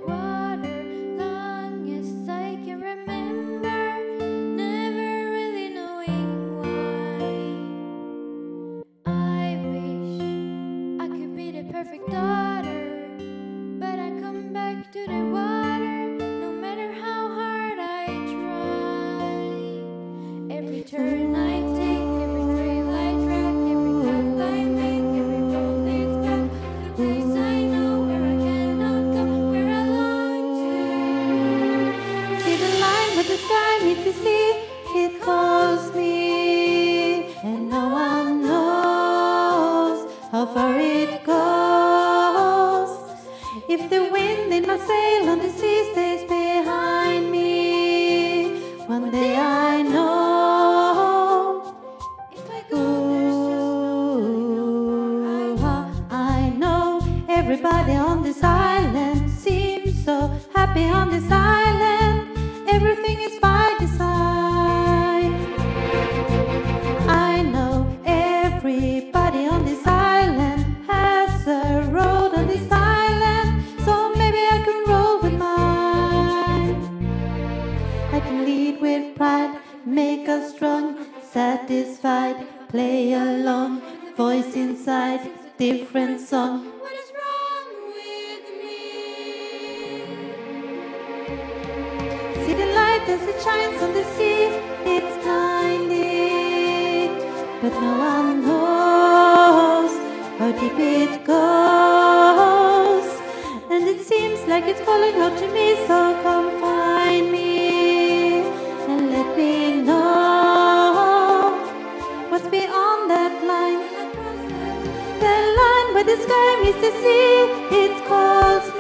water, long as I can remember, never really knowing why. I wish I could be the perfect daughter, but I come back to the water, no matter how hard I try. Every turn I take, every trail I track, every path I make, every road leads back to the place I know, where I cannot go, where I long to be. See the line where the sky meets the sea, it calls me, and no one knows how far it goes. If the wind in my sail on the sea stays behind me, one day I know. If I go, there's just no knowing where I know everybody on this island seems so happy on this island. Everything is by design. I know everybody on this island has a road on this island, so maybe I can roll with mine. I can lead with pride, make us strong, satisfied, play along, voice inside, different song. What is wrong with me? See the light as it shines on the sea, it's blinding, but no one knows how deep it goes. And it seems like it's calling out to me, so come find me and let me know what's beyond that line. The line where the sky meets the sea, it calls me.